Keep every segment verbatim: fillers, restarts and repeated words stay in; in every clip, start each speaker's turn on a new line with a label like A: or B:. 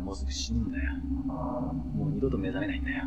A: もうすぐ死ぬんだよ。もう二度と目覚めないんだよ。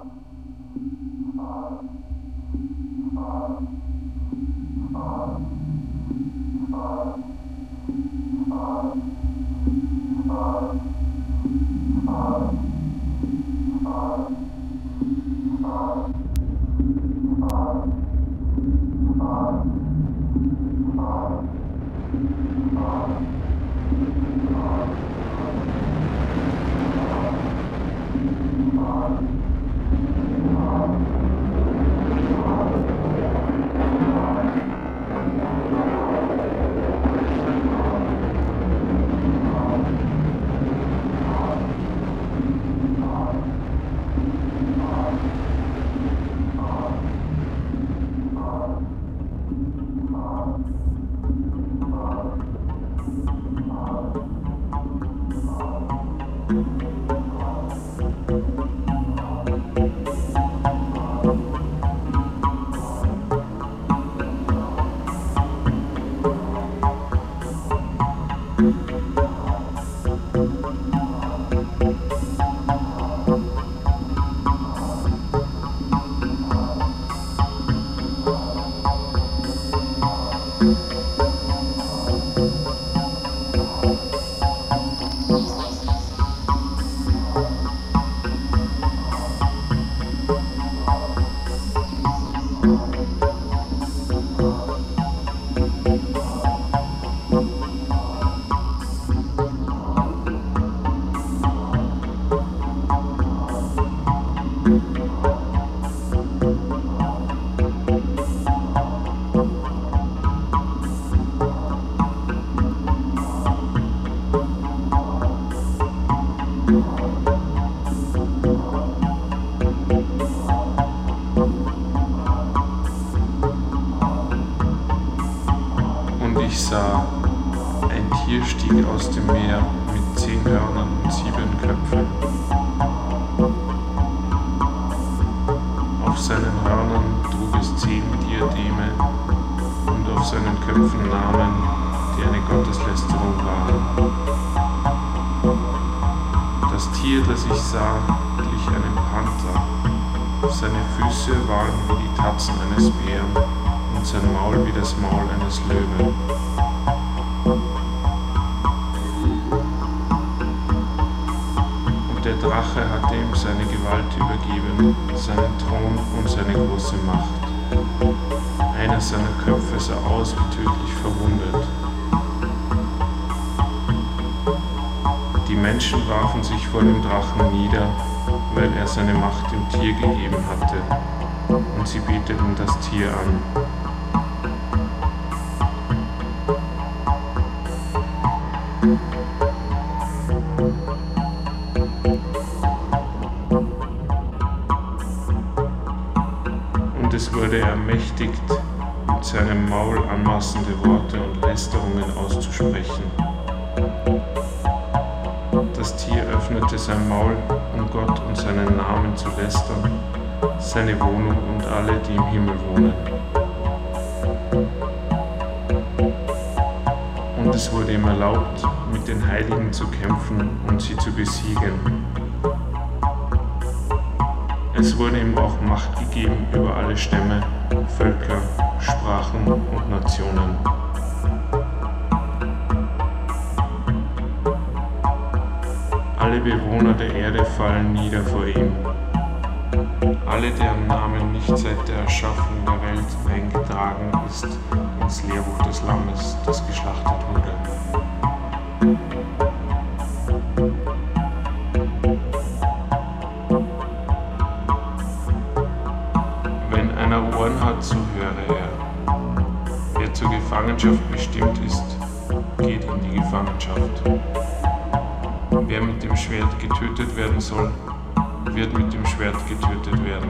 B: Ich sah, ein Tier stieg aus dem Meer mit zehn Hörnern und sieben Köpfen. Auf seinen Hörnern trug es zehn Diademe und auf seinen Köpfen Namen, die eine Gotteslästerung waren. Das Tier, das ich sah, glich einem Panther. Seine Füße waren wie die Tatzen eines Bären und sein Maul wie das Maul eines Löwen. Und der Drache hatte ihm seine Gewalt übergeben, seinen Thron und seine große Macht. Einer seiner Köpfe sah aus wie tödlich verwundet. Die Menschen warfen sich vor dem Drachen nieder, weil er seine Macht dem Tier gegeben hatte, und sie beteten das Tier an. Und es wurde ermächtigt, mit seinem Maul anmaßende Worte und Lästerungen auszusprechen. Das Tier öffnete sein Maul, um Gott und seinen Namen zu lästern, seine Wohnung und alle, die im Himmel wohnen. Und es wurde ihm erlaubt, mit den Heiligen zu kämpfen und sie zu besiegen. Es wurde ihm auch Macht gegeben über alle Stämme, Völker, Sprachen und Nationen. Alle Bewohner der Erde fallen nieder vor ihm. Alle, deren Namen nicht seit der Erschaffung der Welt eingetragen ist ins Lehrbuch des Lammes, das geschlachtet wurde. Wenn einer Ohren hat, so höre er. Wer zur Gefangenschaft bestimmt ist, geht in die Gefangenschaft. Wer mit dem Schwert getötet werden soll, wird mit dem Schwert getötet werden.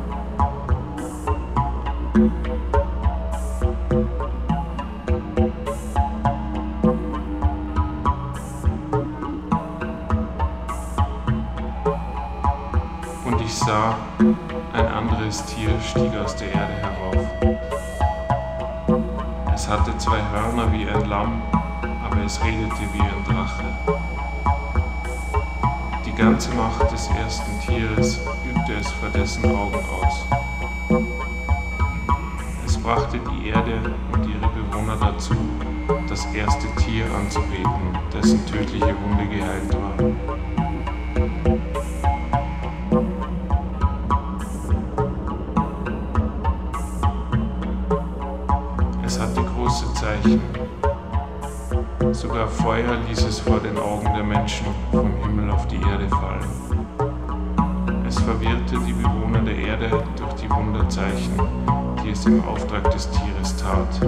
B: Und ich sah, ein anderes Tier stieg aus der Erde herauf. Es hatte zwei Hörner wie ein Lamm, aber es redete wie ein Drache. Die ganze Macht des ersten Tieres übte es vor dessen Augen aus. Es brachte die Erde und ihre Bewohner dazu, das erste Tier anzubeten, dessen tödliche Wunde geheilt war. Es hatte große Zeichen. Sogar Feuer ließ es vor den Augen der Menschen vom Himmel auf die Erde fallen. Es verwirrte die Bewohner der Erde durch die Wunderzeichen, die es im Auftrag des Tieres tat.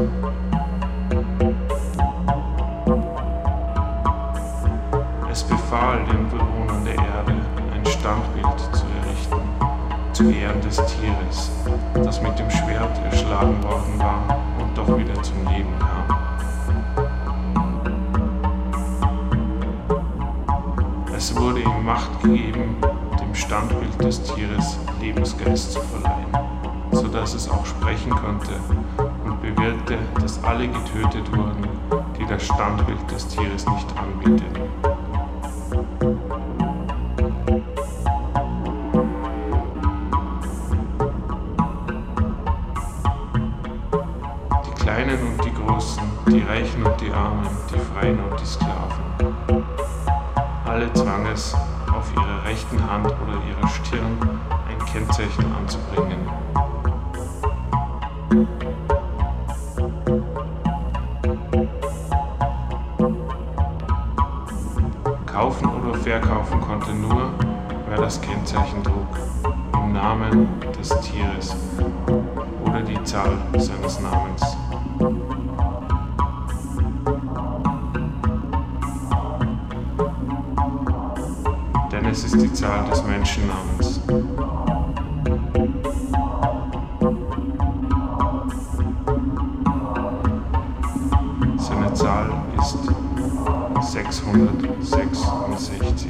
B: Es befahl den Bewohnern der Erde, ein Standbild zu errichten, zu Ehren des Tieres, das mit dem Schwert erschlagen worden war und doch wieder zum Leben kam. Es wurde ihm Macht gegeben, dem Standbild des Tieres Lebensgeist zu verleihen, sodass es auch sprechen konnte, und bewirkte, dass alle getötet wurden, die das Standbild des Tieres nicht anbeteten. Die Kleinen und die Großen, die Reichen und die Armen, die Freien und die Sklaven. Alle zwang es, auf ihrer rechten Hand oder ihrer Stirn ein Kennzeichen anzubringen. Kaufen oder verkaufen konnte nur, wer das Kennzeichen trug, im Namen des Tieres oder die Zahl seines Namens. Denn es ist die Zahl des Menschennamens. Seine Zahl ist sechshundertsechsundsechzig.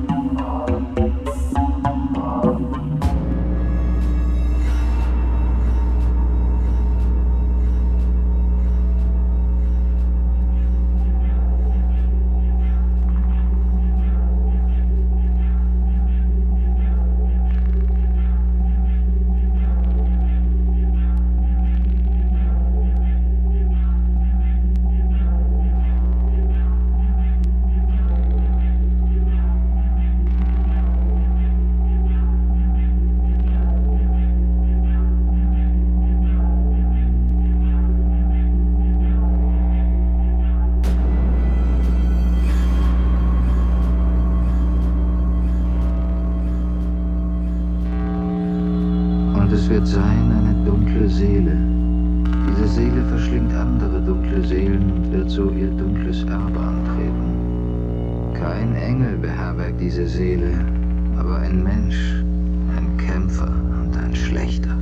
C: Und es wird sein eine dunkle Seele. Diese Seele verschlingt andere dunkle Seelen und wird so ihr dunkles Erbe antreten. Kein Engel beherbergt diese Seele, aber ein Mensch, ein Kämpfer und ein Schlechter.